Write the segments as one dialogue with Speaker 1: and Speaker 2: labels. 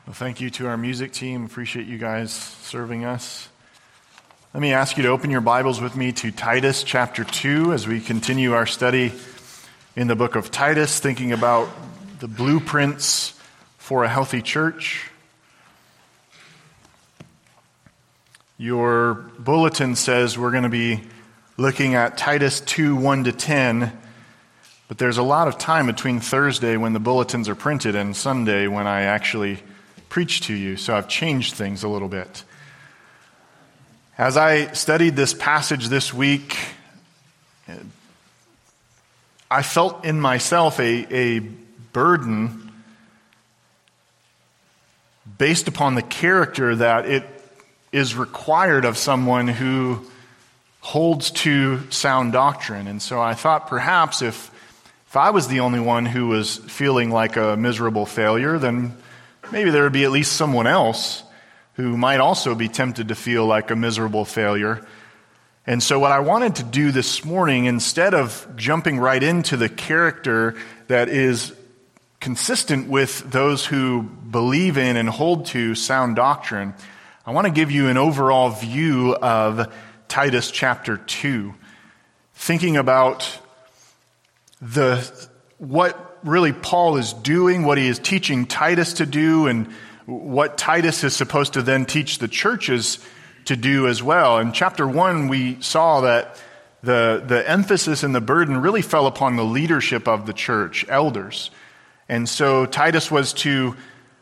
Speaker 1: Well, thank you to our music team. Appreciate you guys serving us. Let me ask you to open your Bibles with me to Titus chapter 2 as we continue our study in the book of Titus, thinking about the blueprints for a healthy church. Your bulletin says we're going to be looking at Titus 2, 1-10, but there's a lot of time between Thursday when the bulletins are printed and Sunday when I actually preach to you, so I've changed things a little bit. As I studied this passage this week, I felt in myself a burden based upon the character that it is required of someone who holds to sound doctrine. And so I thought perhaps if I was the only one who was feeling like a miserable failure, then maybe there would be at least someone else who might also be tempted to feel like a miserable failure. And so what I wanted to do this morning, instead of jumping right into the character that is consistent with those who believe in and hold to sound doctrine, I want to give you an overall view of Titus chapter 2, thinking about what really Paul is doing, what he is teaching Titus to do, and what Titus is supposed to then teach the churches to do as well. In chapter 1, we saw that the emphasis and the burden really fell upon the leadership of the church, elders. And so Titus was to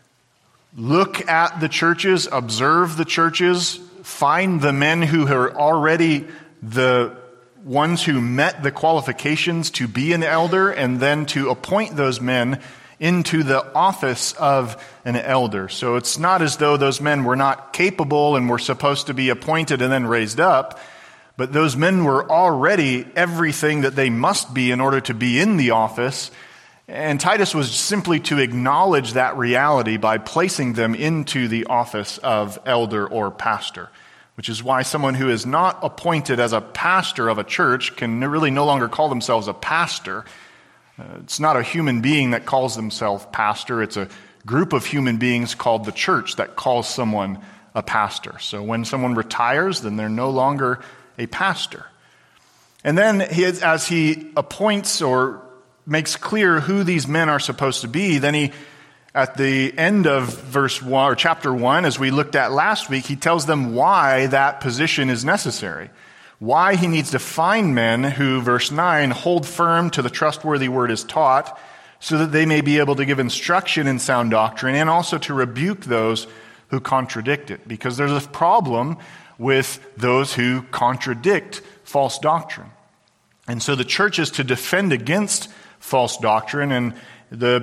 Speaker 1: look at the churches, observe the churches, find the men who are already the ones who met the qualifications to be an elder, and then to appoint those men into the office of an elder. So it's not as though those men were not capable and were supposed to be appointed and then raised up, but those men were already everything that they must be in order to be in the office. And Titus was simply to acknowledge that reality by placing them into the office of elder or pastor, which is why someone who is not appointed as a pastor of a church can really no longer call themselves a pastor. It's not a human being that calls themselves pastor. It's a group of human beings called the church that calls someone a pastor. So when someone retires, then they're no longer a pastor. And then as he appoints or makes clear who these men are supposed to be, then he, at the end of verse 1 or chapter 1, as we looked at last week, he tells them why that position is necessary. Why he needs to find men who, verse 9, hold firm to the trustworthy word is taught, so that they may be able to give instruction in sound doctrine and also to rebuke those who contradict it. Because there's a problem with those who contradict false doctrine. And so the church is to defend against false doctrine, and the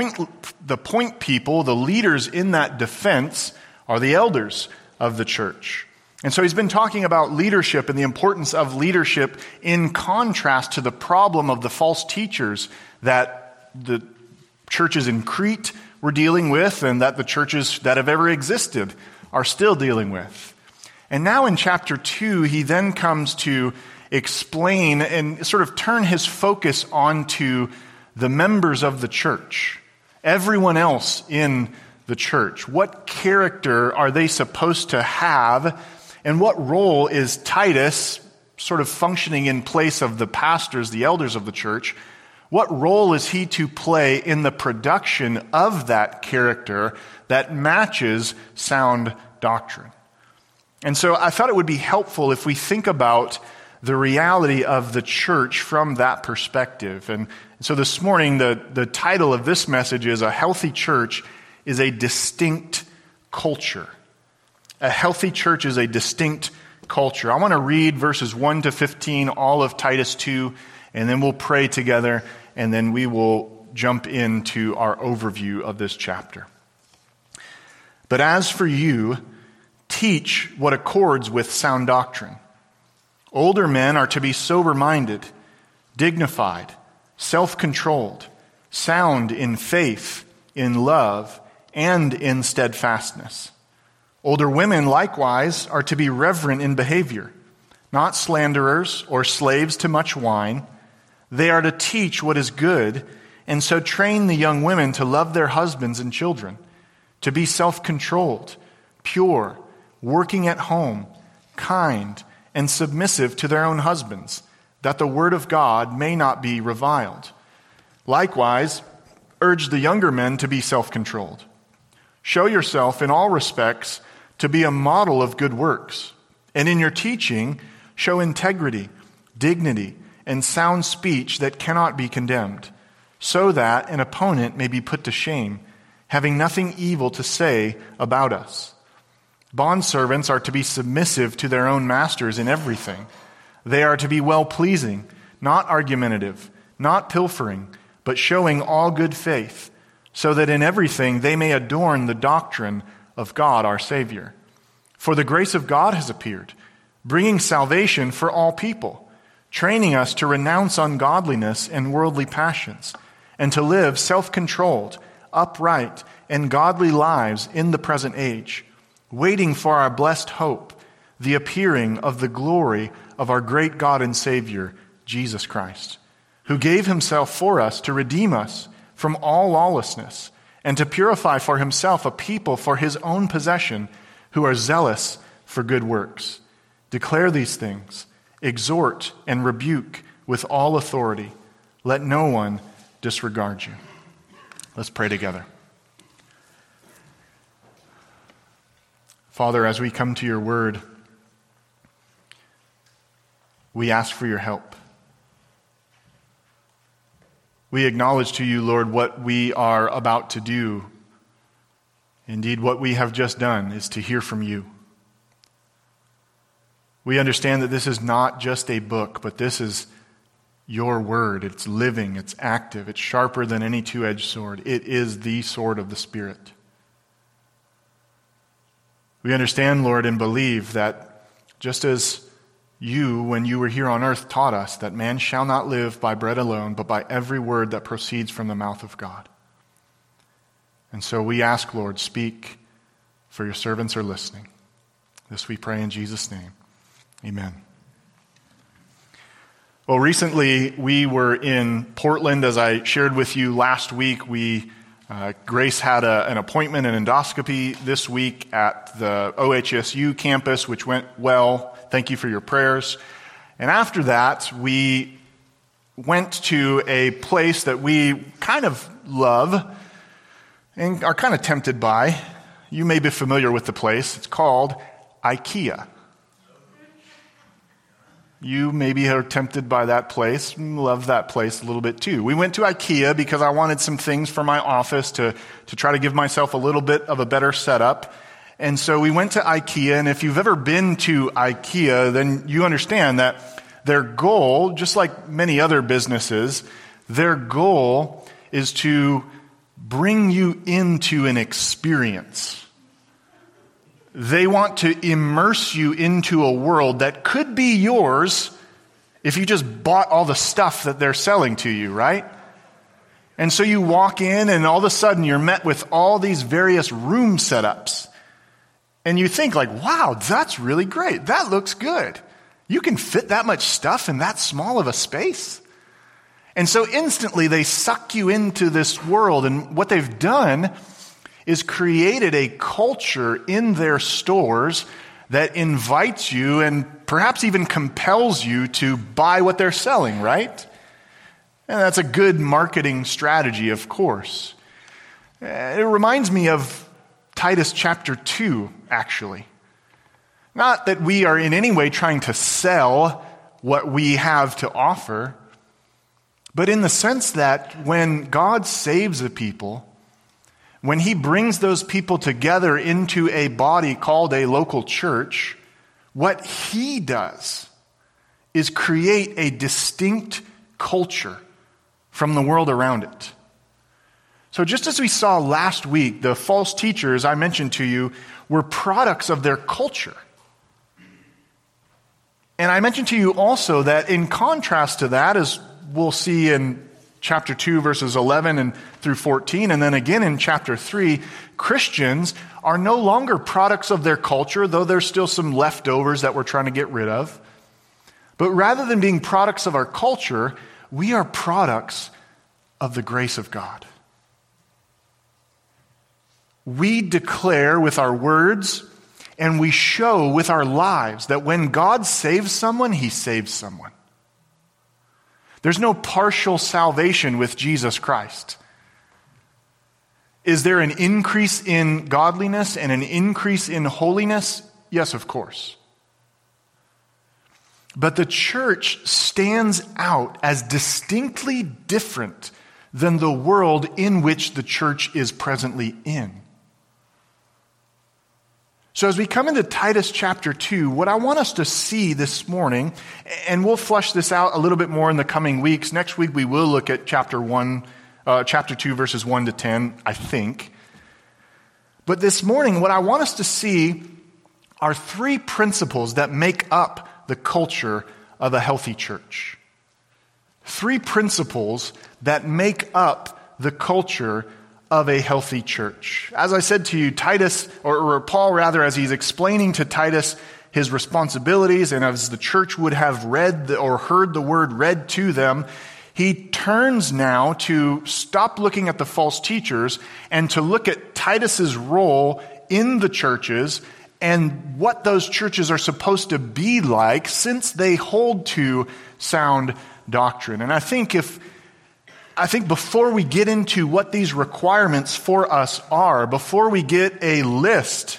Speaker 1: point people, the leaders in that defense, are the elders of the church. And so he's been talking about leadership and the importance of leadership in contrast to the problem of the false teachers that the churches in Crete were dealing with and that the churches that have ever existed are still dealing with. And now in chapter 2, he then comes to explain and sort of turn his focus onto the members of the church, everyone else in the church. What character are they supposed to have, and what role is Titus sort of functioning in place of the pastors, the elders of the church? What role is he to play in the production of that character that matches sound doctrine? And so I thought it would be helpful if we think about the reality of the church from that perspective. And so this morning, the title of this message is A Healthy Church is a Distinct Culture. A healthy church is a distinct culture. I want to read verses 1-15, all of Titus 2, and then we'll pray together, and then we will jump into our overview of this chapter. But as for you, teach what accords with sound doctrine. Older men are to be sober-minded, dignified, self-controlled, sound in faith, in love, and in steadfastness. Older women likewise are to be reverent in behavior, not slanderers or slaves to much wine. They are to teach what is good, and so train the young women to love their husbands and children, to be self-controlled, pure, working at home, kind, and submissive to their own husbands, that the word of God may not be reviled. Likewise, urge the younger men to be self-controlled. Show yourself in all respects to be a model of good works, and in your teaching show integrity, dignity, and sound speech that cannot be condemned, so that an opponent may be put to shame, having nothing evil to say about us. Bondservants are to be submissive to their own masters in everything. They are to be well-pleasing, not argumentative, not pilfering, but showing all good faith, so that in everything they may adorn the doctrine of God our Savior. For the grace of God has appeared, bringing salvation for all people, training us to renounce ungodliness and worldly passions, and to live self-controlled, upright, and godly lives in the present age, waiting for our blessed hope, the appearing of the glory of our great God and Savior, Jesus Christ, who gave himself for us to redeem us from all lawlessness and to purify for himself a people for his own possession who are zealous for good works. Declare these things, exhort and rebuke with all authority. Let no one disregard you. Let's pray together. Father, as we come to your word, we ask for your help. We acknowledge to you, Lord, what we are about to do. Indeed, what we have just done is to hear from you. We understand that this is not just a book, but this is your word. It's living, it's active, it's sharper than any two-edged sword. It is the sword of the Spirit. We understand, Lord, and believe that just as you, when you were here on earth, taught us that man shall not live by bread alone, but by every word that proceeds from the mouth of God. And so we ask, Lord, speak, for your servants are listening. This we pray in Jesus' name. Amen. Well, recently we were in Portland. As I shared with you last week, Grace had an appointment, an endoscopy this week at the OHSU campus, which went well. Thank you for your prayers. And after that, we went to a place that we kind of love and are kind of tempted by. You may be familiar with the place. It's called IKEA. You maybe are tempted by that place. Love that place a little bit too. We went to IKEA because I wanted some things for my office to try to give myself a little bit of a better setup. And so we went to IKEA, and if you've ever been to IKEA, then you understand that their goal, just like many other businesses, their goal is to bring you into an experience. They want to immerse you into a world that could be yours if you just bought all the stuff that they're selling to you, right? And so you walk in, and all of a sudden you're met with all these various room setups. And you think like, wow, that's really great. That looks good. You can fit that much stuff in that small of a space. And so instantly they suck you into this world. And what they've done is created a culture in their stores that invites you and perhaps even compels you to buy what they're selling, right? And that's a good marketing strategy, of course. It reminds me of Titus chapter 2, actually. Not that we are in any way trying to sell what we have to offer, but in the sense that when God saves a people, when he brings those people together into a body called a local church, what he does is create a distinct culture from the world around it. So just as we saw last week, the false teachers I mentioned to you were products of their culture. And I mentioned to you also that in contrast to that, as we'll see in chapter 2, verses 11 and through 14, and then again in chapter 3, Christians are no longer products of their culture, though there's still some leftovers that we're trying to get rid of. But rather than being products of our culture, we are products of the grace of God. we declare with our words and we show with our lives that when God saves someone, he saves someone. There's no partial salvation with Jesus Christ. Is there an increase in godliness and an increase in holiness? Yes, of course. But the church stands out as distinctly different than the world in which the church is presently in. So as we come into Titus chapter 2, what I want us to see this morning, and we'll flesh this out a little bit more in the coming weeks. Next week we will look at chapter 2, verses 1 to 10, I think. But this morning, what I want us to see are three principles that make up the culture of a healthy church. Three principles that make up the culture of a healthy church. As I said to you, Titus, or Paul rather, as he's explaining to Titus his responsibilities, and as the church would have read or heard the word read to them, he turns now to stop looking at the false teachers and to look at Titus's role in the churches and what those churches are supposed to be like since they hold to sound doctrine. And I think before we get into what these requirements for us are, before we get a list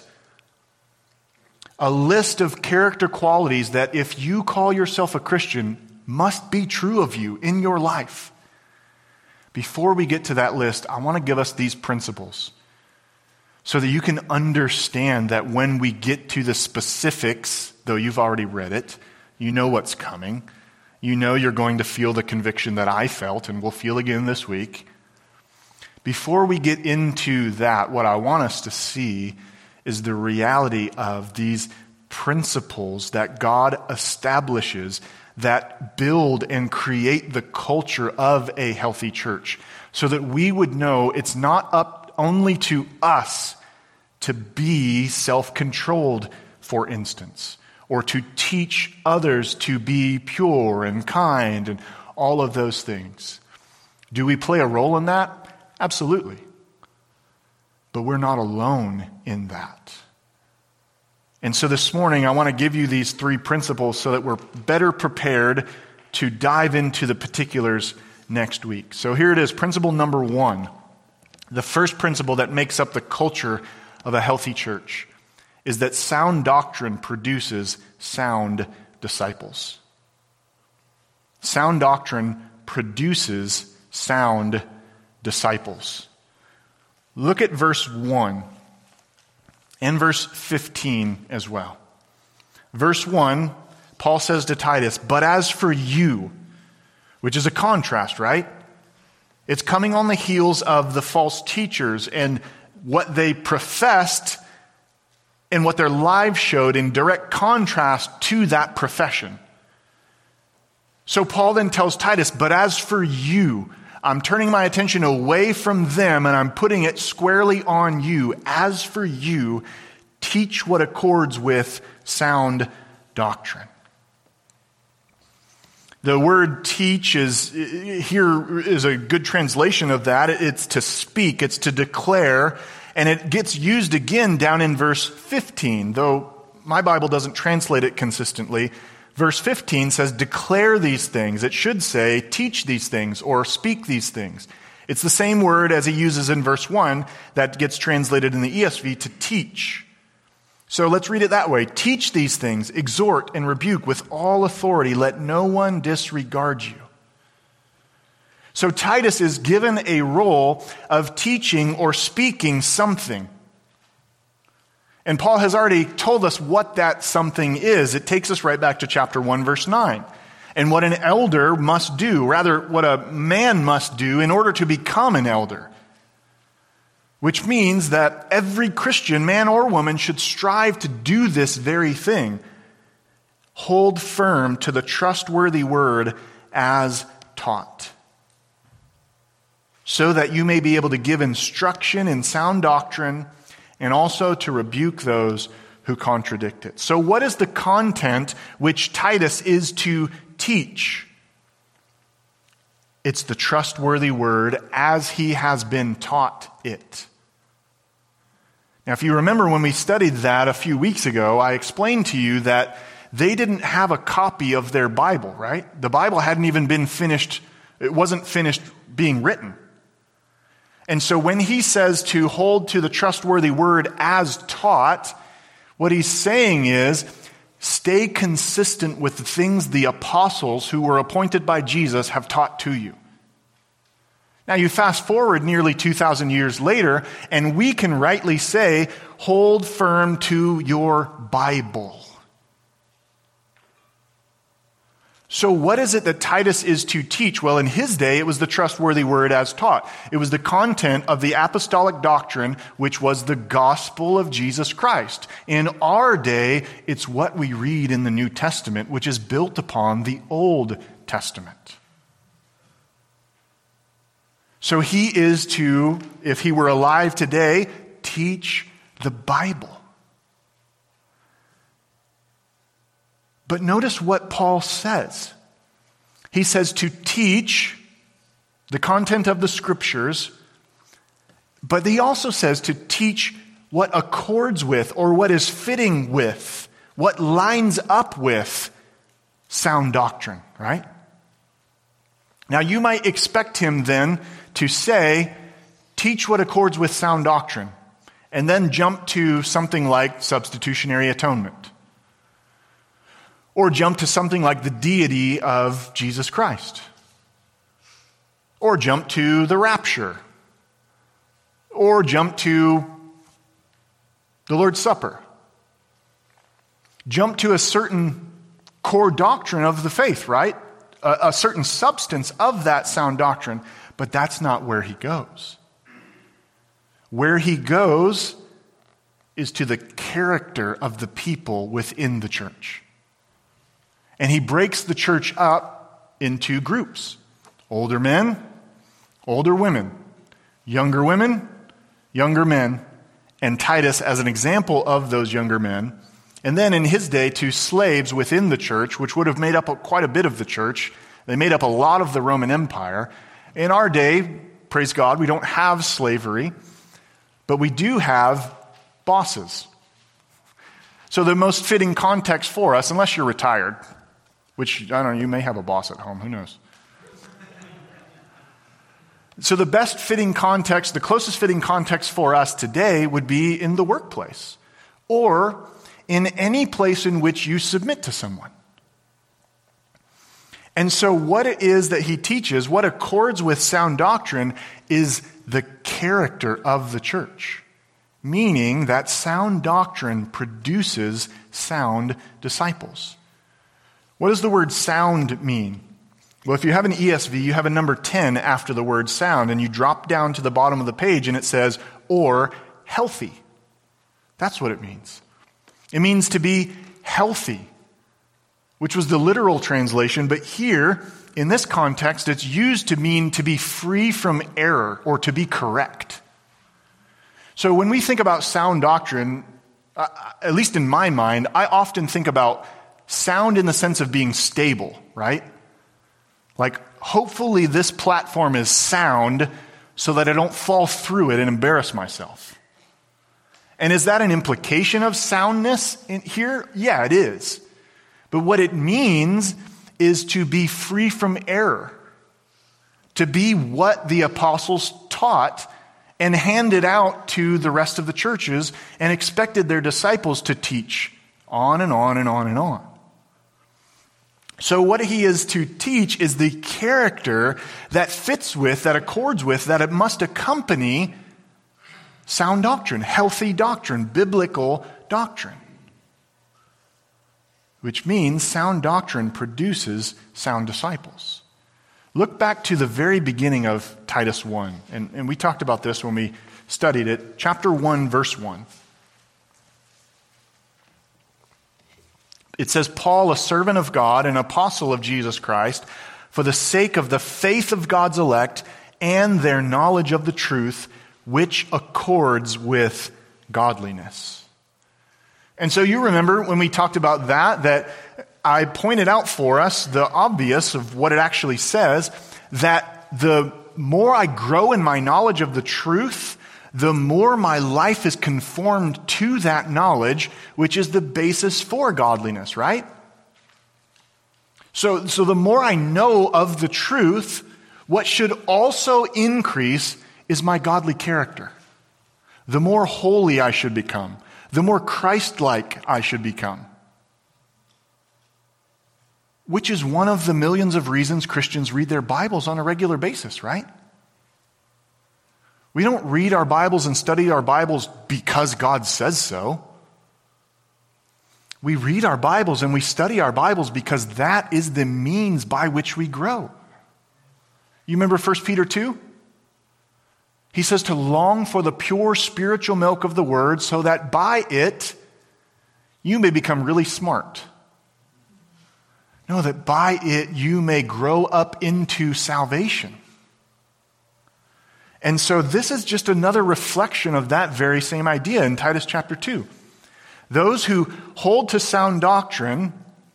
Speaker 1: of character qualities that if you call yourself a Christian must be true of you in your life, before we get to that list, I want to give us these principles so that you can understand that when we get to the specifics, though you've already read it, you know what's coming. You know you're going to feel the conviction that I felt and will feel again this week. Before we get into that, what I want us to see is the reality of these principles that God establishes that build and create the culture of a healthy church, so that we would know it's not up only to us to be self-controlled, for instance, or to teach others to be pure and kind and all of those things. Do we play a role in that? Absolutely. But we're not alone in that. And so this morning, I want to give you these three principles so that we're better prepared to dive into the particulars next week. So here it is, principle number 1. The first principle that makes up the culture of a healthy church is that sound doctrine produces sound disciples. Sound doctrine produces sound disciples. Look at verse 1 and verse 15 as well. Verse 1, Paul says to Titus, "But as for you," which is a contrast, right? It's coming on the heels of the false teachers and what they professed and what their lives showed in direct contrast to that profession. So Paul then tells Titus, "But as for you," I'm turning my attention away from them and I'm putting it squarely on you. As for you, teach what accords with sound doctrine. The word teach here is a good translation of that. It's to speak, it's to declare, and it gets used again down in verse 15, though my Bible doesn't translate it consistently. Verse 15 says, "Declare these things." It should say, "Teach these things," or "Speak these things." It's the same word as he uses in verse 1 that gets translated in the ESV to teach. So let's read it that way. "Teach these things, exhort and rebuke with all authority. Let no one disregard you." So Titus is given a role of teaching or speaking something. And Paul has already told us what that something is. It takes us right back to chapter 1, verse 9. And what an elder must do, rather what a man must do in order to become an elder. Which means that every Christian, man or woman, should strive to do this very thing. Hold firm to the trustworthy word as taught, so that you may be able to give instruction in sound doctrine and also to rebuke those who contradict it. So what is the content which Titus is to teach? It's the trustworthy word as he has been taught it. Now, if you remember when we studied that a few weeks ago, I explained to you that they didn't have a copy of their Bible, right? The Bible hadn't even been finished. It wasn't finished being written. And so when he says to hold to the trustworthy word as taught, what he's saying is stay consistent with the things the apostles who were appointed by Jesus have taught to you. Now you fast forward nearly 2,000 years later, and we can rightly say, hold firm to your Bible. So what is it that Titus is to teach? Well, in his day, it was the trustworthy word as taught. It was the content of the apostolic doctrine, which was the gospel of Jesus Christ. In our day, it's what we read in the New Testament, which is built upon the Old Testament. So he is to, if he were alive today, teach the Bible. But notice what Paul says. He says to teach the content of the Scriptures, but he also says to teach what accords with or what is fitting with, what lines up with sound doctrine, right? Now you might expect him then to say, teach what accords with sound doctrine, and then jump to something like substitutionary atonement. Or jump to something like the deity of Jesus Christ. Or jump to the rapture. Or jump to the Lord's Supper. Jump to a certain core doctrine of the faith, right? A certain substance of that sound doctrine. But that's not where he goes. Where he goes is to the character of the people within the church. And he breaks the church up into groups. Older men, older women, younger women, younger men, and Titus as an example of those younger men. And then in his day, to slaves within the church, which would have made up quite a bit of the church. They made up a lot of the Roman Empire. In our day, praise God, we don't have slavery, but we do have bosses. So the most fitting context for us, unless you're retired, which, I don't know, you may have a boss at home, who knows? So the best fitting context, the closest fitting context for us today would be in the workplace or in any place in which you submit to someone. And so what it is that he teaches, what accords with sound doctrine, is the character of the church. Meaning that sound doctrine produces sound disciples. What does the word sound mean? Well, if you have an ESV, you have a number 10 after the word sound, and you drop down to the bottom of the page and it says, or healthy. That's what it means. It means to be healthy, which was the literal translation, but here, in this context, it's used to mean to be free from error or to be correct. So when we think about sound doctrine, at least in my mind, I often think about sound in the sense of being stable, right? Like, hopefully this platform is sound so that I don't fall through it and embarrass myself. And is that an implication of soundness in here? Yeah, it is. But what it means is to be free from error, to be what the apostles taught and handed out to the rest of the churches and expected their disciples to teach on and on and on and on. So what he is to teach is the character that fits with, that accords with, that it must accompany sound doctrine, healthy doctrine, biblical doctrine. Which means sound doctrine produces sound disciples. Look back to the very beginning of Titus 1. And we talked about this when we studied it. Chapter 1, verse 1. It says, Paul, a servant of God, an apostle of Jesus Christ, for the sake of the faith of God's elect and their knowledge of the truth, which accords with godliness. And so you remember when we talked about that I pointed out for us the obvious of what it actually says, that the more I grow in my knowledge of the truth, the more my life is conformed to that knowledge, which is the basis for godliness, right? So the more I know of the truth, what should also increase is my godly character. The more holy I should become, the more Christ-like I should become. Which is one of the millions of reasons Christians read their Bibles on a regular basis, right? We don't read our Bibles and study our Bibles because God says so. We read our Bibles and we study our Bibles because that is the means by which we grow. You remember 1 Peter 2? He says to long for the pure spiritual milk of the word so that by it you may become really smart. No, that by it you may grow up into salvation. And so this is just another reflection of that very same idea in Titus chapter 2. Those who hold to sound doctrine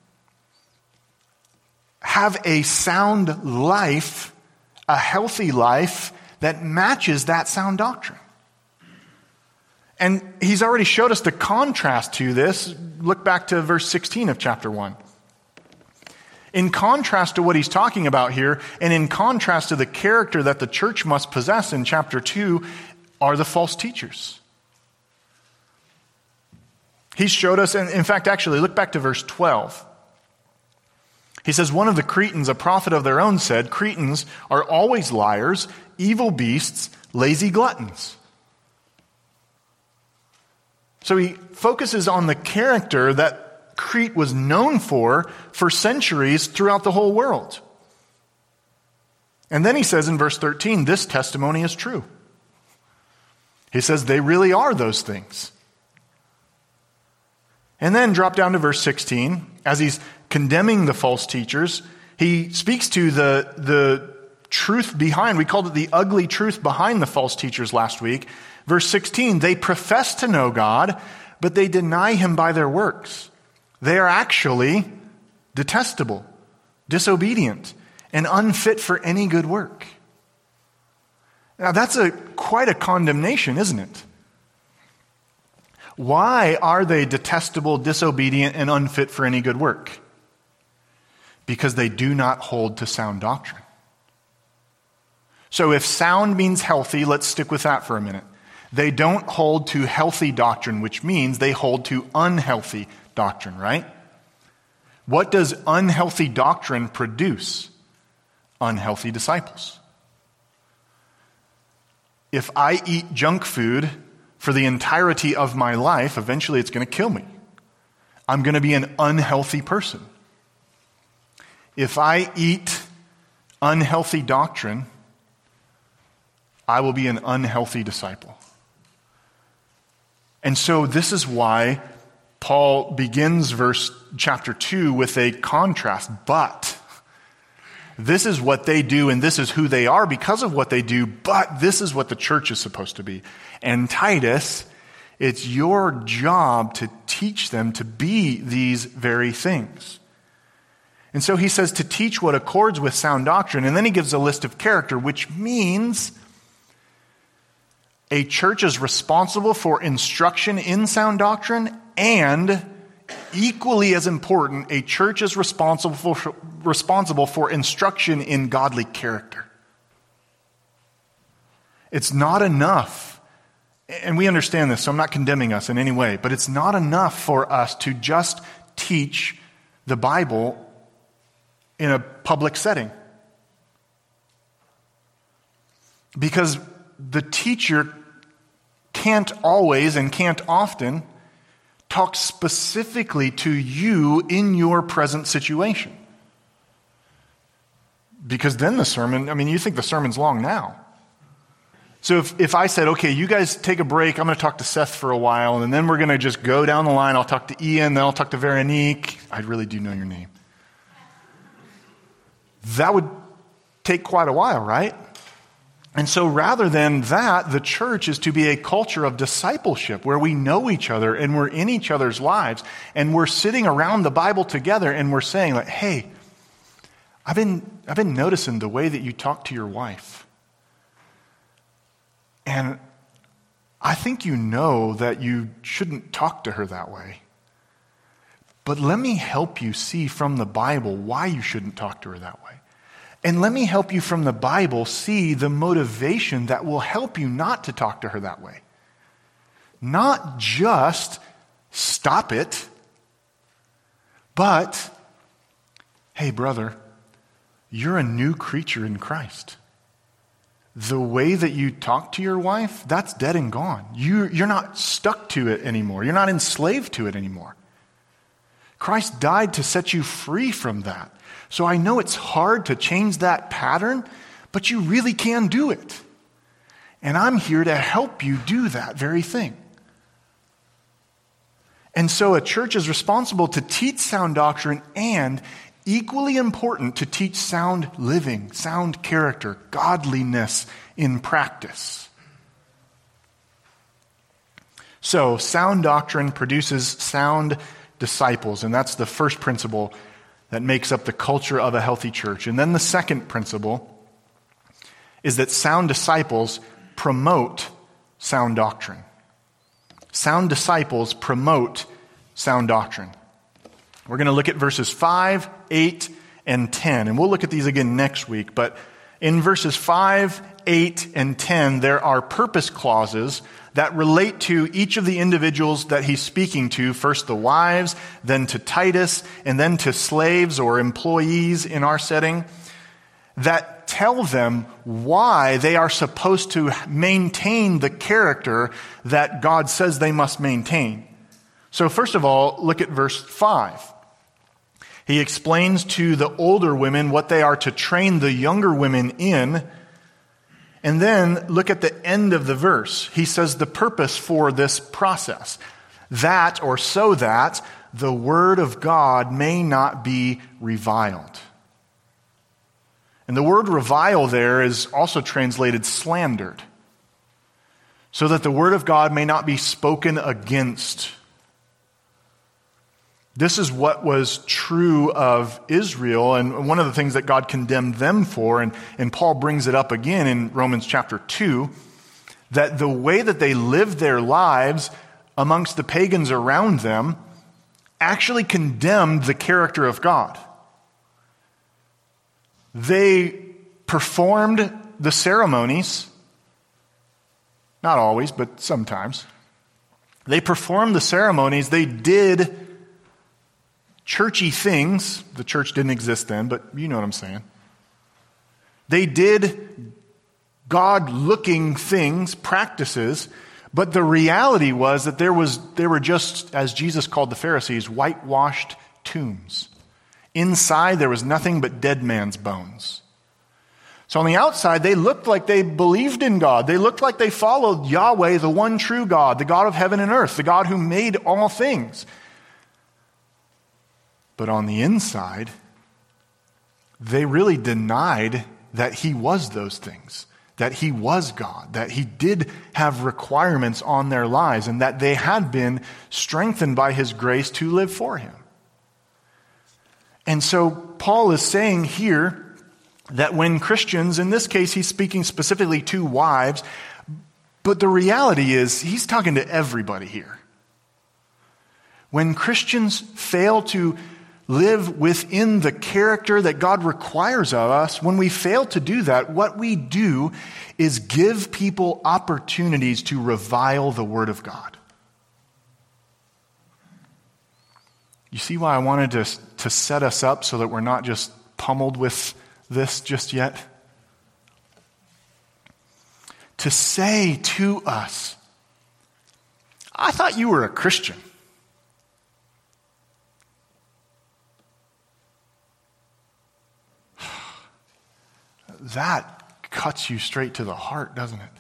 Speaker 1: have a sound life, a healthy life that matches that sound doctrine. And he's already showed us the contrast to this. Look back to verse 16 of chapter 1. In contrast to what he's talking about here, and in contrast to the character that the church must possess in chapter 2, are the false teachers. He's showed us, and in fact, actually, look back to verse 12. He says, one of the Cretans, a prophet of their own, said, Cretans are always liars, evil beasts, lazy gluttons. So he focuses on the character that Crete was known for centuries throughout the whole world. And then he says in verse 13, this testimony is true. He says they really are those things. And then drop down to verse 16. As he's condemning the false teachers, he speaks to the truth behind. We called it the ugly truth behind the false teachers last week. Verse 16, they profess to know God, but they deny him by their works. They are actually detestable, disobedient, and unfit for any good work. Now that's quite a condemnation, isn't it? Why are they detestable, disobedient, and unfit for any good work? Because they do not hold to sound doctrine. So if sound means healthy, let's stick with that for a minute. They don't hold to healthy doctrine, which means they hold to unhealthy doctrine, right? What does unhealthy doctrine produce? Unhealthy disciples. If I eat junk food for the entirety of my life, eventually it's going to kill me. I'm going to be an unhealthy person. If I eat unhealthy doctrine, I will be an unhealthy disciple. And so this is why Paul begins chapter 2 with a contrast. But this is what they do and this is who they are because of what they do, but this is what the church is supposed to be. And Titus, it's your job to teach them to be these very things. And so he says to teach what accords with sound doctrine, and then he gives a list of character, which means a church is responsible for instruction in sound doctrine, and equally as important, a church is responsible for instruction in godly character. It's not enough, and we understand this, so I'm not condemning us in any way, but it's not enough for us to just teach the Bible in a public setting. Because the teacher can't always and can't often talk specifically to you in your present situation. Because then the sermon, you think the sermon's long now. So if I said, okay, you guys take a break, I'm going to talk to Seth for a while, and then we're going to just go down the line, I'll talk to Ian, then I'll talk to Veronique. I really do know your name. That would take quite a while, right? And so rather than that, the church is to be a culture of discipleship where we know each other and we're in each other's lives and we're sitting around the Bible together and we're saying, like, hey, I've been noticing the way that you talk to your wife. And I think you know that you shouldn't talk to her that way. But let me help you see from the Bible why you shouldn't talk to her that way. And let me help you from the Bible see the motivation that will help you not to talk to her that way. Not just stop it, but, hey, brother, you're a new creature in Christ. The way that you talk to your wife, that's dead and gone. You're not stuck to it anymore. You're not enslaved to it anymore. Christ died to set you free from that. So I know it's hard to change that pattern, but you really can do it. And I'm here to help you do that very thing. And so a church is responsible to teach sound doctrine and, equally important, to teach sound living, sound character, godliness in practice. So sound doctrine produces sound disciples, and that's the first principle that makes up the culture of a healthy church. And then the second principle is that sound disciples promote sound doctrine. Sound disciples promote sound doctrine. We're going to look at verses 5, 8, and 10, and we'll look at these again next week. But in verses 5, 8, and 10, there are purpose clauses that relate to each of the individuals that he's speaking to, first the wives, then to Titus, and then to slaves or employees in our setting, that tell them why they are supposed to maintain the character that God says they must maintain. So first of all, look at verse 5. He explains to the older women what they are to train the younger women in. And then look at the end of the verse. He says the purpose for this process, that or so that the word of God may not be reviled. And the word revile there is also translated slandered, so that the word of God may not be spoken against. This is what was true of Israel, and one of the things that God condemned them for, and Paul brings it up again in Romans chapter 2, that the way that they lived their lives amongst the pagans around them actually condemned the character of God. They performed the ceremonies, not always, but sometimes. They performed the ceremonies, they did churchy things. The church didn't exist then, but you know what I'm saying. They did God-looking things, practices, but the reality was that they were just, as Jesus called the Pharisees, whitewashed tombs. Inside there was nothing but dead man's bones. So on the outside, they looked like they believed in God. They looked like they followed Yahweh, the one true God, the God of heaven and earth, the God who made all things. But on the inside, they really denied that he was those things, that he was God, that he did have requirements on their lives, and that they had been strengthened by his grace to live for him. And so Paul is saying here that when Christians, in this case he's speaking specifically to wives, but the reality is he's talking to everybody here. When Christians fail to live within the character that God requires of us, when we fail to do that, what we do is give people opportunities to revile the Word of God. You see why I wanted to set us up so that we're not just pummeled with this just yet? To say to us, I thought you were a Christian. That cuts you straight to the heart, doesn't it?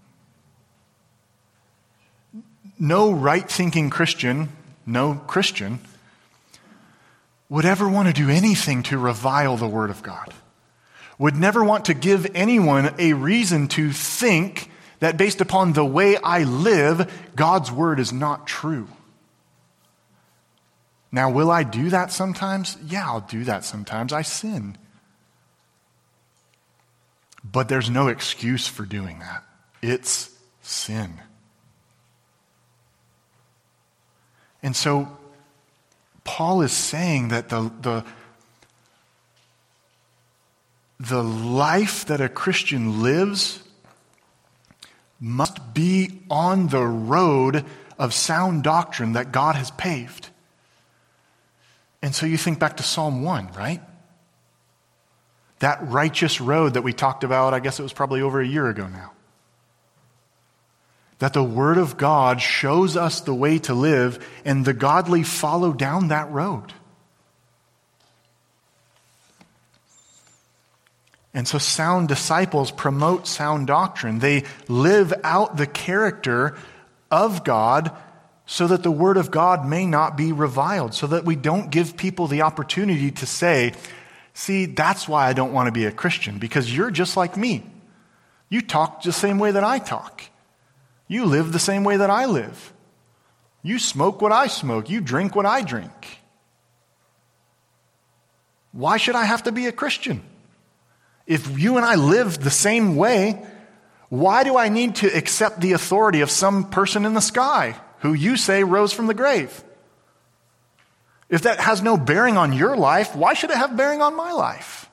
Speaker 1: No right-thinking Christian, no Christian, would ever want to do anything to revile the Word of God. Would never want to give anyone a reason to think that based upon the way I live, God's Word is not true. Now, will I do that sometimes? Yeah, I'll do that sometimes. I sin. But there's no excuse for doing that. It's sin. And so Paul is saying that the life that a Christian lives must be on the road of sound doctrine that God has paved. And so you think back to Psalm 1, right? That righteous road that we talked about, I guess it was probably over a year ago now. That the Word of God shows us the way to live, and the godly follow down that road. And so sound disciples promote sound doctrine. They live out the character of God so that the Word of God may not be reviled, so that we don't give people the opportunity to say, see, that's why I don't want to be a Christian, because you're just like me. You talk the same way that I talk. You live the same way that I live. You smoke what I smoke. You drink what I drink. Why should I have to be a Christian? If you and I live the same way, why do I need to accept the authority of some person in the sky who you say rose from the grave? If that has no bearing on your life, why should it have bearing on my life?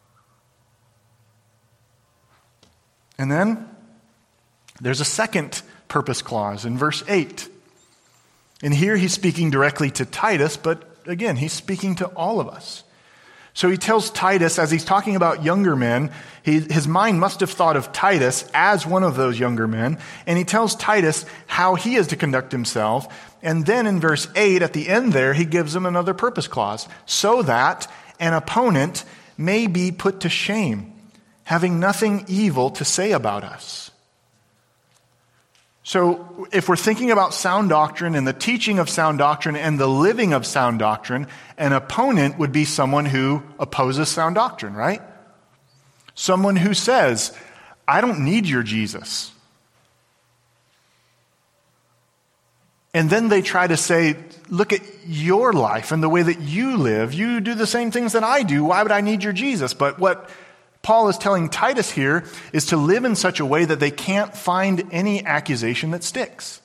Speaker 1: And then there's a second purpose clause in verse 8. And here he's speaking directly to Titus, but again, he's speaking to all of us. So he tells Titus, as he's talking about younger men, his mind must have thought of Titus as one of those younger men, and he tells Titus how he is to conduct himself. And then in verse 8, at the end there, he gives him another purpose clause, so that an opponent may be put to shame, having nothing evil to say about us. So if we're thinking about sound doctrine and the teaching of sound doctrine and the living of sound doctrine, an opponent would be someone who opposes sound doctrine, right? Someone who says, I don't need your Jesus. And then they try to say, look at your life and the way that you live. You do the same things that I do. Why would I need your Jesus? But what Paul is telling Titus here is to live in such a way that they can't find any accusation that sticks.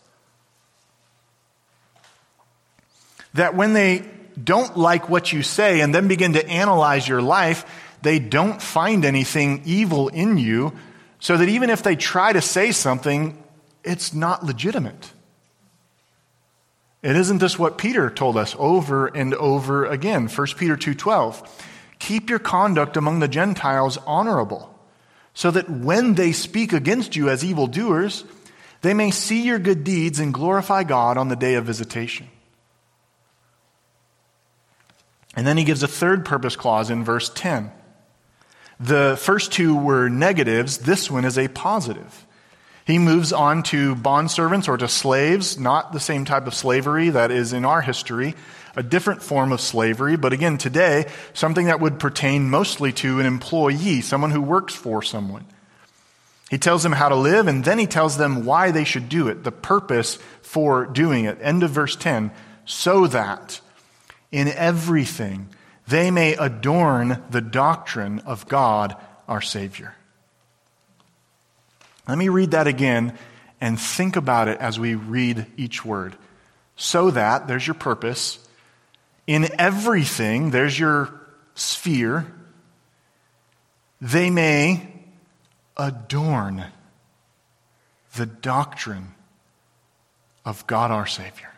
Speaker 1: That when they don't like what you say and then begin to analyze your life, they don't find anything evil in you, so that even if they try to say something, it's not legitimate. And isn't this what Peter told us over and over again? 1 Peter 2:12. Keep your conduct among the Gentiles honorable, so that when they speak against you as evildoers, they may see your good deeds and glorify God on the day of visitation. And then he gives a third purpose clause in verse 10. The first two were negatives. This one is a positive. He moves on to bondservants or to slaves, not the same type of slavery that is in our history, a different form of slavery, but again, today, something that would pertain mostly to an employee, someone who works for someone. He tells them how to live, and then he tells them why they should do it, the purpose for doing it. End of verse 10, so that in everything they may adorn the doctrine of God our Savior. Let me read that again and think about it as we read each word. So that, there's your purpose. In everything, there's your sphere. They may adorn the doctrine of God our Savior.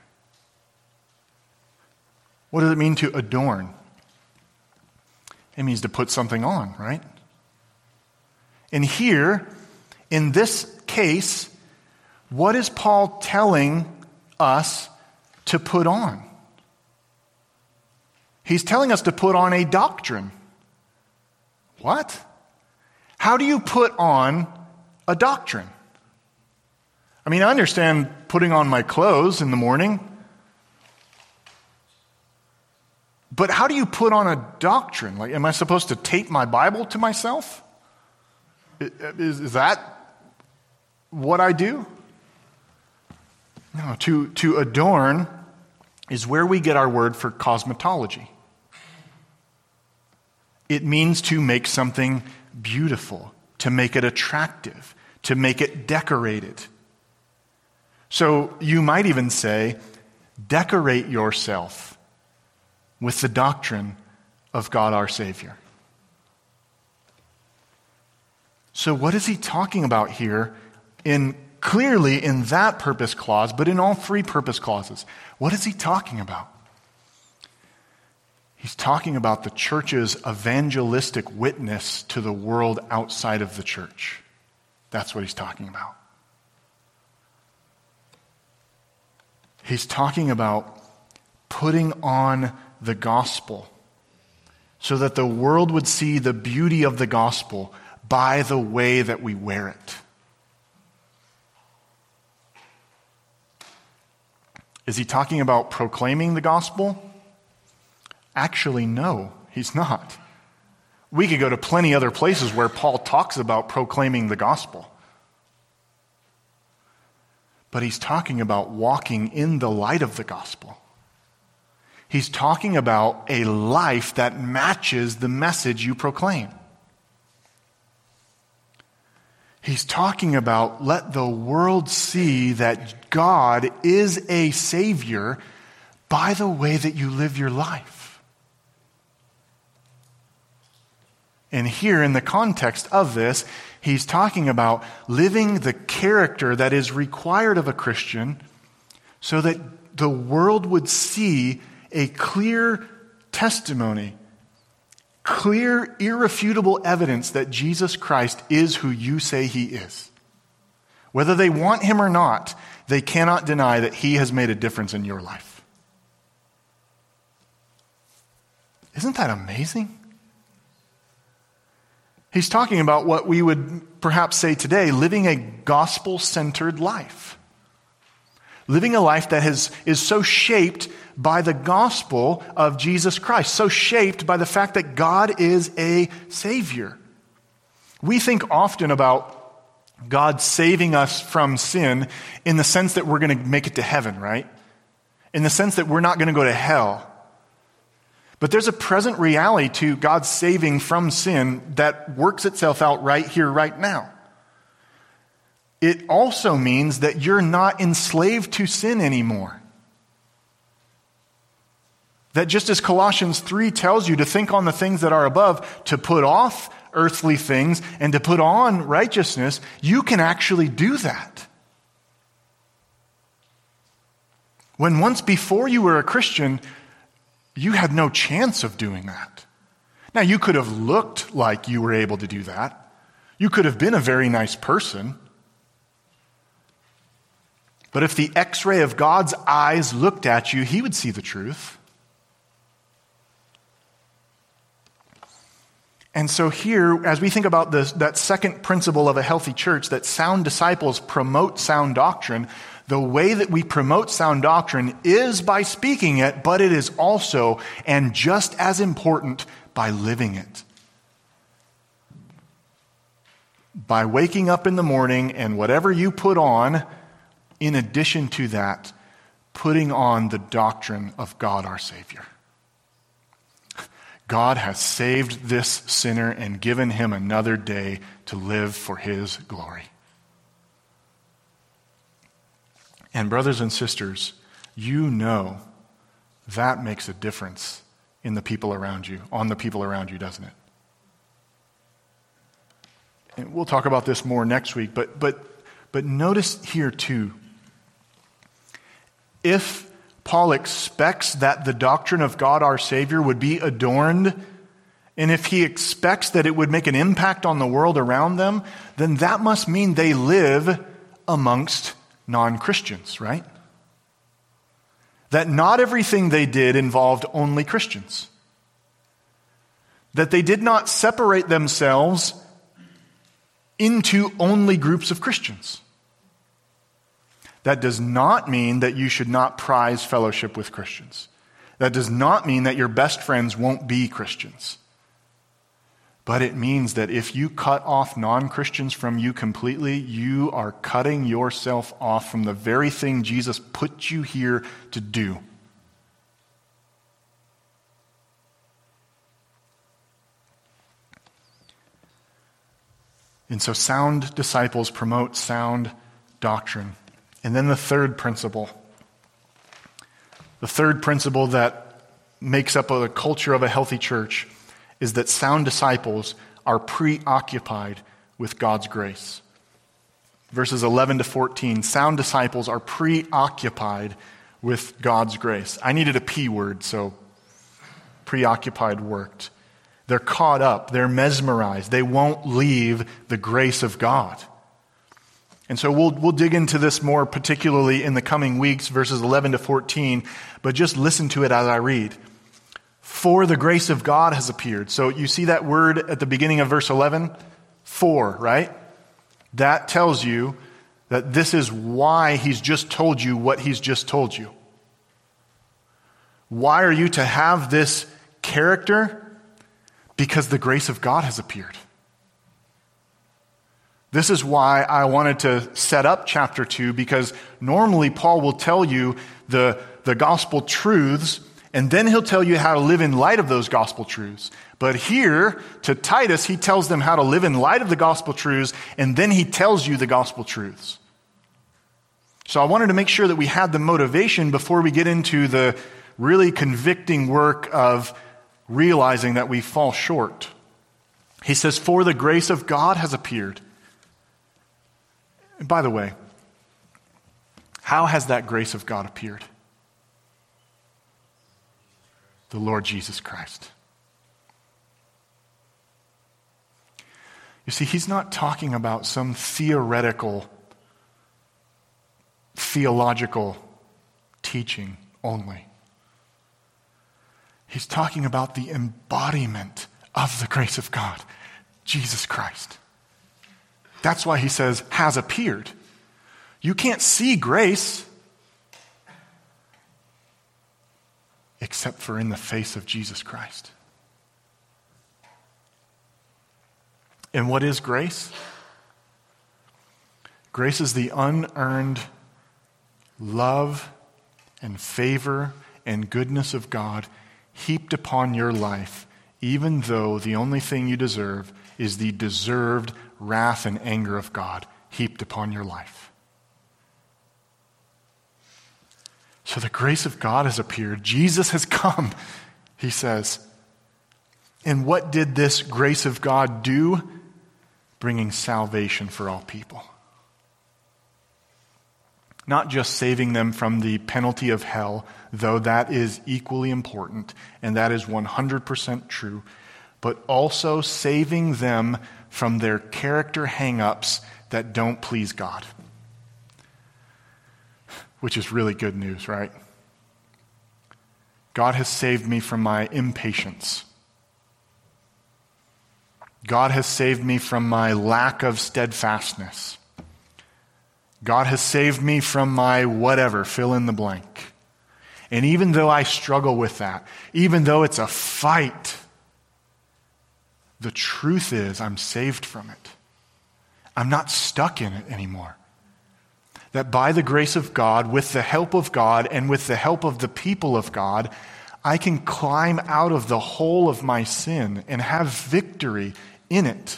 Speaker 1: What does it mean to adorn? It means to put something on, right? And here, in this case, what is Paul telling us to put on? He's telling us to put on a doctrine. What? How do you put on a doctrine? I mean, I understand putting on my clothes in the morning, but how do you put on a doctrine? Like, am I supposed to tape my Bible to myself? Is that what I do? No, to adorn is where we get our word for cosmetology. It means to make something beautiful, to make it attractive, to make it decorated. So you might even say decorate yourself with the doctrine of God our Savior. So what is he talking about here clearly in that purpose clause, but in all three purpose clauses? What is he talking about? He's talking about the church's evangelistic witness to the world outside of the church. That's what he's talking about. He's talking about putting on the gospel so that the world would see the beauty of the gospel by the way that we wear it. Is he talking about proclaiming the gospel? Actually, no, he's not. We could go to plenty other places where Paul talks about proclaiming the gospel. But he's talking about walking in the light of the gospel. He's talking about a life that matches the message you proclaim. He's talking about let the world see that God is a Savior by the way that you live your life. And here in the context of this, he's talking about living the character that is required of a Christian so that the world would see a clear testimony, clear, irrefutable evidence that Jesus Christ is who you say he is. Whether they want him or not, they cannot deny that he has made a difference in your life. Isn't that amazing? He's talking about what we would perhaps say today, living a gospel-centered life. Living a life that is so shaped by the gospel of Jesus Christ, so shaped by the fact that God is a Savior. We think often about God saving us from sin in the sense that we're going to make it to heaven, right? In the sense that we're not going to go to hell. But there's a present reality to God saving from sin that works itself out right here, right now. It also means that you're not enslaved to sin anymore. That just as Colossians 3 tells you to think on the things that are above, to put off earthly things and to put on righteousness, you can actually do that. When once before you were a Christian, you had no chance of doing that. Now, you could have looked like you were able to do that. You could have been a very nice person. But if the X-ray of God's eyes looked at you, he would see the truth. And so here, as we think about that second principle of a healthy church, that sound disciples promote sound doctrine, the way that we promote sound doctrine is by speaking it, but it is also, and just as important, by living it. By waking up in the morning and whatever you put on, in addition to that, putting on the doctrine of God our Savior. God has saved this sinner and given him another day to live for his glory. And brothers and sisters, you know that makes a difference in the people around you, on the people around you, doesn't it? And we'll talk about this more next week, but notice here too, if Paul expects that the doctrine of God our Savior would be adorned, and if he expects that it would make an impact on the world around them, then that must mean they live amongst non-Christians, right? That not everything they did involved only Christians. That they did not separate themselves into only groups of Christians. That does not mean that you should not prize fellowship with Christians. That does not mean that your best friends won't be Christians. But it means that if you cut off non-Christians from you completely, you are cutting yourself off from the very thing Jesus put you here to do. And so sound disciples promote sound doctrine. And then the third principle, The third principle that makes up the culture of a healthy church is that sound disciples are preoccupied with God's grace. Verses 11 to 14, sound disciples are preoccupied with God's grace. I needed a P word, so preoccupied worked. They're caught up, they're mesmerized, they won't leave the grace of God. And so we'll dig into this more particularly in the coming weeks, verses 11 to 14, but just listen to it as I read. For the grace of God has appeared. So you see that word at the beginning of verse 11? For, right? That tells you that this is why he's just told you what he's just told you. Why are you to have this character? Because the grace of God has appeared. This is why I wanted to set up chapter 2, because normally Paul will tell you the gospel truths, and then he'll tell you how to live in light of those gospel truths. But here, to Titus, he tells them how to live in light of the gospel truths, and then he tells you the gospel truths. So I wanted to make sure that we had the motivation before we get into the really convicting work of realizing that we fall short. He says, for the grace of God has appeared. And by the way, how has that grace of God appeared? The Lord Jesus Christ. You see, he's not talking about some theoretical, theological teaching only. He's talking about the embodiment of the grace of God, Jesus Christ. That's why he says, has appeared. You can't see grace except for in the face of Jesus Christ. And what is grace? Grace is the unearned love and favor and goodness of God heaped upon your life, even though the only thing you deserve is the deserved wrath and anger of God heaped upon your life. So the grace of God has appeared. Jesus has come, he says. And what did this grace of God do? Bringing salvation for all people. Not just saving them from the penalty of hell, though that is equally important, and that is 100% true, but also saving them from their character hang-ups that don't please God. Which is really good news, right? God has saved me from my impatience. God has saved me from my lack of steadfastness. God has saved me from my whatever, fill in the blank. And even though I struggle with that, even though it's a fight, the truth is I'm saved from it. I'm not stuck in it anymore. That by the grace of God, with the help of God, and with the help of the people of God, I can climb out of the hole of my sin and have victory in it.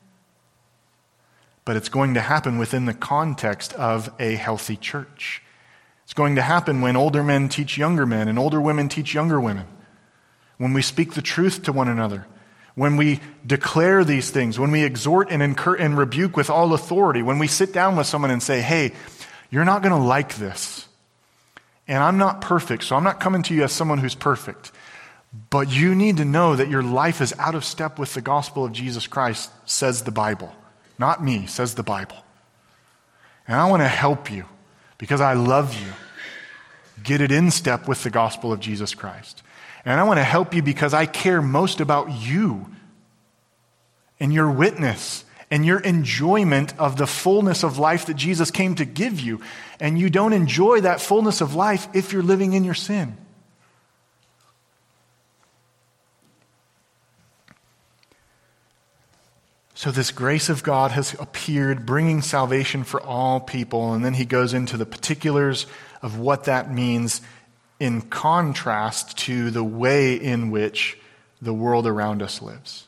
Speaker 1: But it's going to happen within the context of a healthy church. It's going to happen when older men teach younger men and older women teach younger women. When we speak the truth to one another. When we declare these things. When we exhort and encourage and rebuke with all authority. When we sit down with someone and say, hey, you're not going to like this. And I'm not perfect, so I'm not coming to you as someone who's perfect. But you need to know that your life is out of step with the gospel of Jesus Christ, says the Bible. Not me, says the Bible. And I want to help you because I love you. Get it in step with the gospel of Jesus Christ. And I want to help you because I care most about you and your witness and your enjoyment of the fullness of life that Jesus came to give you. And you don't enjoy that fullness of life if you're living in your sin. So this grace of God has appeared, bringing salvation for all people. And then he goes into the particulars of what that means in contrast to the way in which the world around us lives.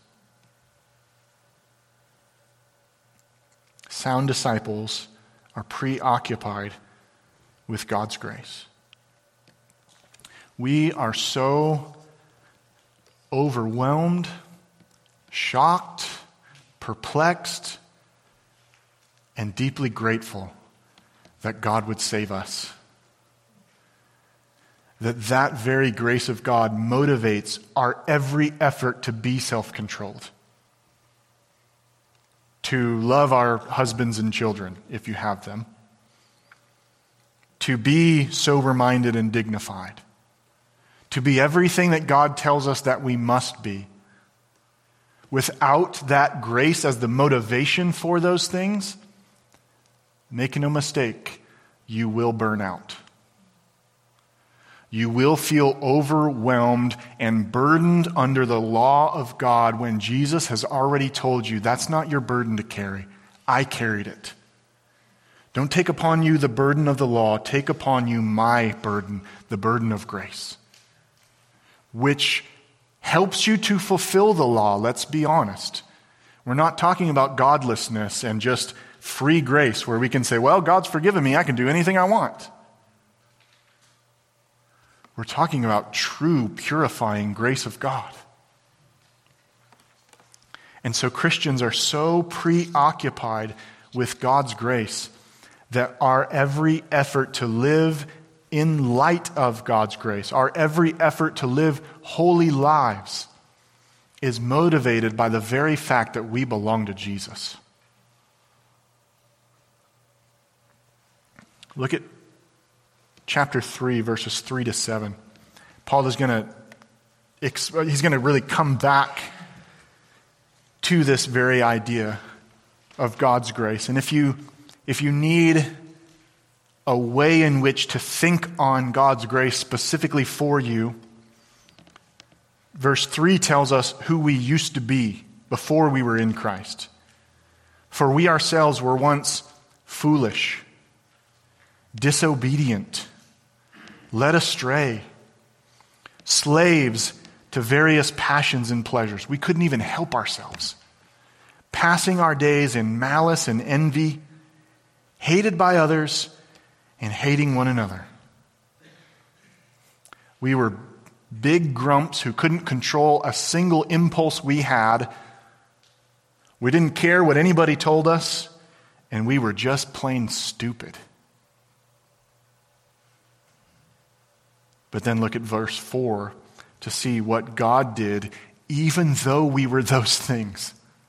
Speaker 1: Sound disciples are preoccupied with God's grace. We are so overwhelmed, shocked, perplexed, and deeply grateful that God would save us. That very grace of God motivates our every effort to be self-controlled, to love our husbands and children, if you have them, to be sober-minded and dignified, to be everything that God tells us that we must be. Without that grace as the motivation for those things, make no mistake, you will burn out. You will feel overwhelmed and burdened under the law of God when Jesus has already told you that's not your burden to carry. I carried it. Don't take upon you the burden of the law. Take upon you my burden, the burden of grace, which helps you to fulfill the law. Let's be honest. We're not talking about godlessness and just free grace where we can say, well, God's forgiven me. I can do anything I want. We're talking about true, purifying grace of God. And so Christians are so preoccupied with God's grace that our every effort to live in light of God's grace, our every effort to live holy lives, is motivated by the very fact that we belong to Jesus. Look at chapter 3, verses 3 to 7. Paul is going to really come back to this very idea of God's grace. And if you need a way in which to think on God's grace specifically for you, verse 3 tells us who we used to be before we were in Christ. For we ourselves were once foolish, disobedient, led astray, slaves to various passions and pleasures. We couldn't even help ourselves, passing our days in malice and envy, hated by others and hating one another. We were big grumps who couldn't control a single impulse we had. We didn't care what anybody told us, and we were just plain stupid. But then look at verse 4 to see what God did, even though we were those things.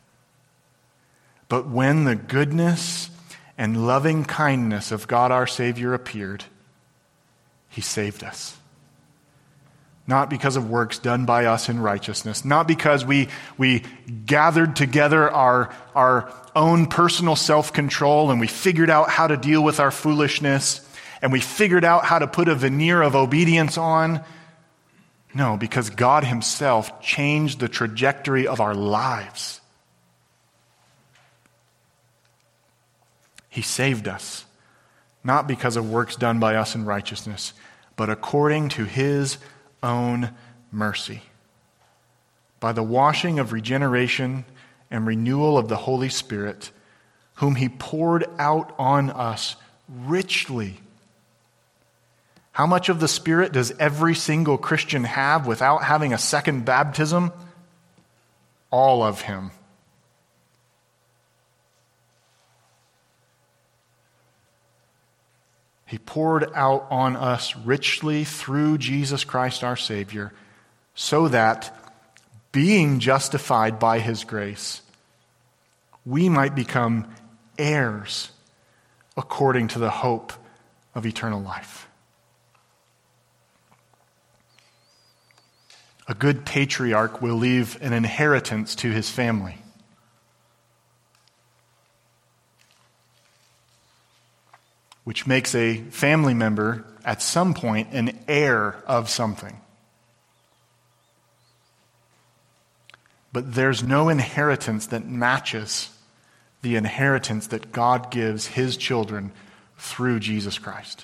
Speaker 1: But when the goodness and loving kindness of God our Savior appeared, He saved us. Not because of works done by us in righteousness, not because we gathered together our own personal self-control and we figured out how to deal with our foolishness and we figured out how to put a veneer of obedience on. No, because God Himself changed the trajectory of our lives. He saved us, not because of works done by us in righteousness, but according to His own mercy, by the washing of regeneration and renewal of the Holy Spirit, whom He poured out on us richly. How much of the Spirit does every single Christian have without having a second baptism? All of Him. He poured out on us richly through Jesus Christ our Savior, so that, being justified by His grace, we might become heirs according to the hope of eternal life. A good patriarch will leave an inheritance to his family. Which makes a family member, at some point, an heir of something. But there's no inheritance that matches the inheritance that God gives His children through Jesus Christ.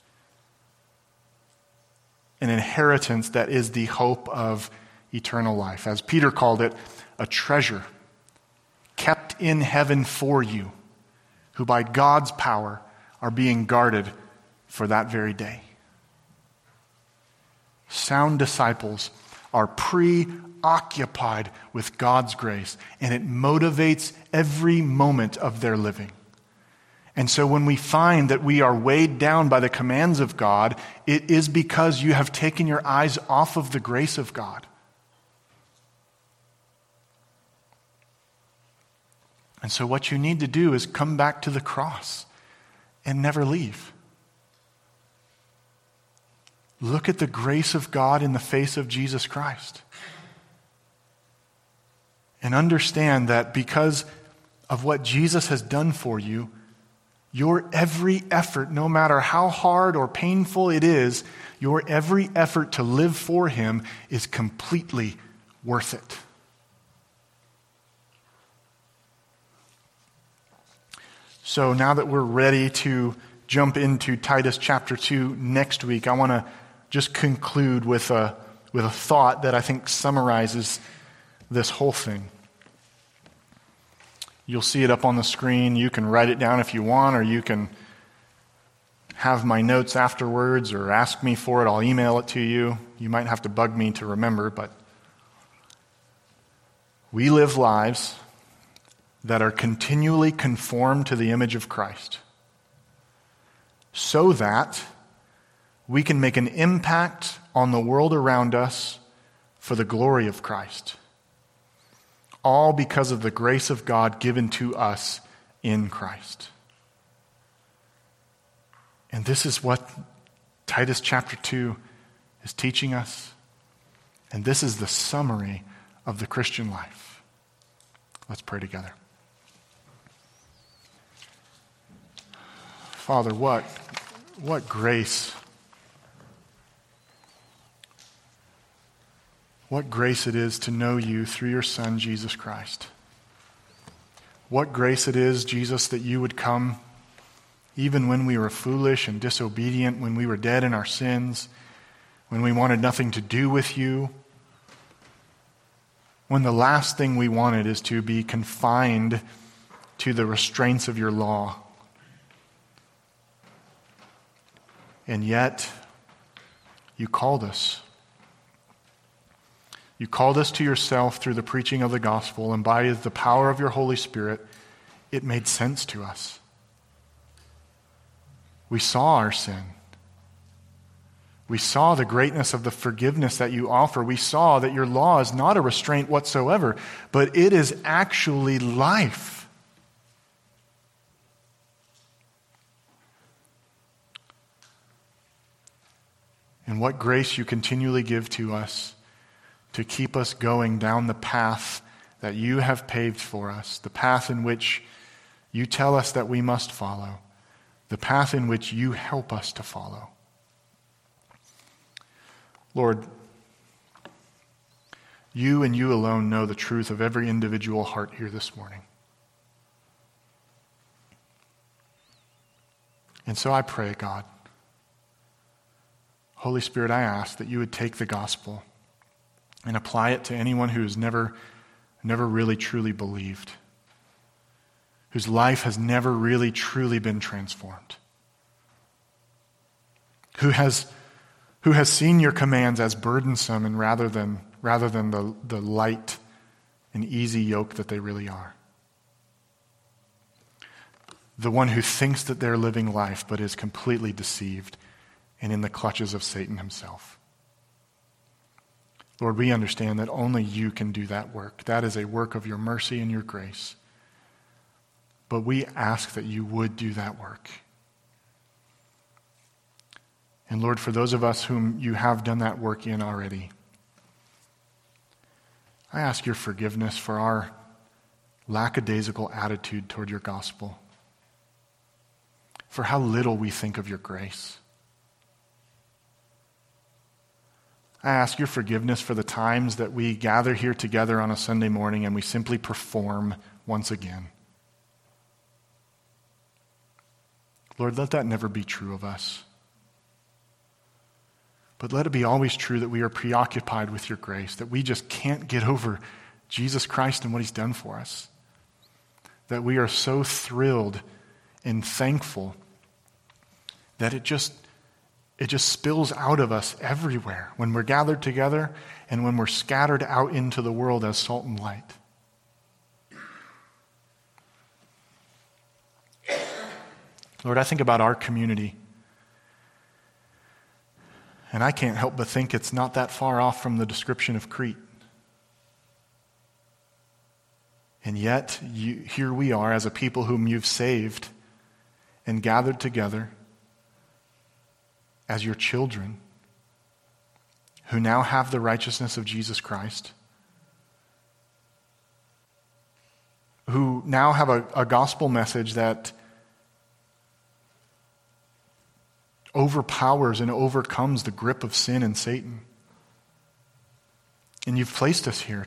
Speaker 1: An inheritance that is the hope of eternal life. As Peter called it, a treasure kept in heaven for you, who by God's power are being guarded for that very day. sound disciples are preoccupied with God's grace, and it motivates every moment of their living. And so when we find that we are weighed down by the commands of God, it is because you have taken your eyes off of the grace of God. And so what you need to do is come back to the cross and never leave. Look at the grace of God in the face of Jesus Christ. And understand that because of what Jesus has done for you, your every effort, no matter how hard or painful it is, your every effort to live for him is completely worth it. So now that we're ready to jump into Titus chapter 2 next week, I want to just conclude with a thought that I think summarizes this whole thing. You'll see it up on the screen. You can write it down if you want, or you can have my notes afterwards or ask me for it. I'll email it to you. You might have to bug me to remember, but we live lives that are continually conformed to the image of Christ so that we can make an impact on the world around us for the glory of Christ. All because of the grace of God given to us in Christ. And this is what Titus chapter 2 is teaching us. And this is the summary of the Christian life. Let's pray together. Father, what grace. What grace it is to know you through your Son, Jesus Christ. What grace it is, Jesus, that you would come even when we were foolish and disobedient, when we were dead in our sins, when we wanted nothing to do with you, when the last thing we wanted is to be confined to the restraints of your law. And yet, you called us. You called us to yourself through the preaching of the gospel, and by the power of your Holy Spirit, it made sense to us. We saw our sin. We saw the greatness of the forgiveness that you offer. We saw that your law is not a restraint whatsoever, but it is actually life. And what grace you continually give to us to keep us going down the path that you have paved for us, the path in which you tell us that we must follow, the path in which you help us to follow. Lord, you and you alone know the truth of every individual heart here this morning. And so I pray, God, Holy Spirit, I ask that you would take the gospel and apply it to anyone who has never really truly believed, whose life has never really truly been transformed, who has seen your commands as burdensome and rather than the light and easy yoke that they really are. The one who thinks that they're living life but is completely deceived and in the clutches of Satan himself. Lord, we understand that only you can do that work. That is a work of your mercy and your grace. But we ask that you would do that work. And Lord, for those of us whom you have done that work in already, I ask your forgiveness for our lackadaisical attitude toward your gospel, for how little we think of your grace. I ask your forgiveness for the times that we gather here together on a Sunday morning and we simply perform once again. Lord, let that never be true of us. But let it be always true that we are preoccupied with your grace, that we just can't get over Jesus Christ and what he's done for us. That we are so thrilled and thankful that it just it just spills out of us everywhere when we're gathered together and when we're scattered out into the world as salt and light. Lord, I think about our community, and I can't help but think it's not that far off from the description of Crete. And yet, here we are as a people whom you've saved and gathered together as your children who now have the righteousness of Jesus Christ, who now have a gospel message that overpowers and overcomes the grip of sin and Satan. And you've placed us here.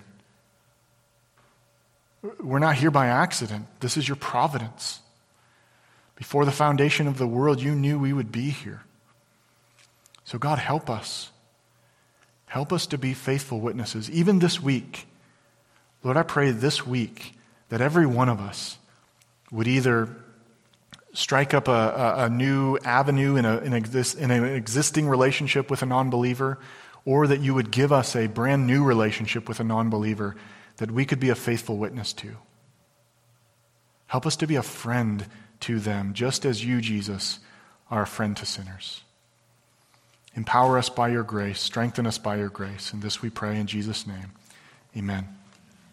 Speaker 1: We're not here by accident. This is your providence. Before the foundation of the world, you knew we would be here. So God, help us. Help us to be faithful witnesses. Even this week, Lord, I pray this week that every one of us would either strike up a new avenue in an existing relationship with a non-believer, or that you would give us a brand new relationship with a non-believer that we could be a faithful witness to. Help us to be a friend to them, just as you, Jesus, are a friend to sinners. Empower us by your grace, strengthen us by your grace. And this we pray in Jesus' name. Amen.